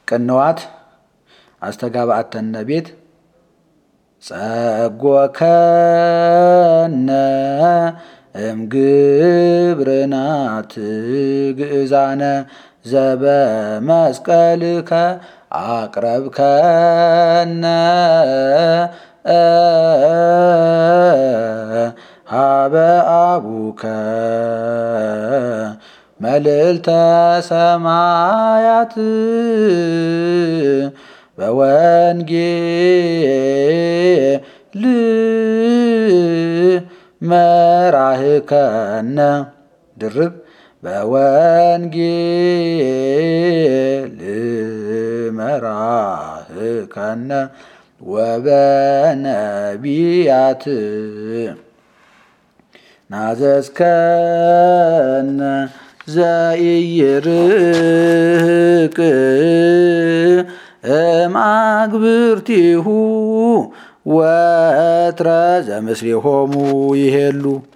ቅንዋት አስተጋባአት ተነቤት ጸጎከነ እምግብርናት ግእዛነ ዘበመስቀልከ አቅረብከነ ሀበ አቡከ መልዕልተ ሰማያት በወንጌል መራህከነ ድርብ በወንጌል መራህከነ ወበነቢያት ናዘዝከነ ዘኢይርቅ እምአግብርቲሁ ወትረ ዘምስሌሆሙ ይሄሉ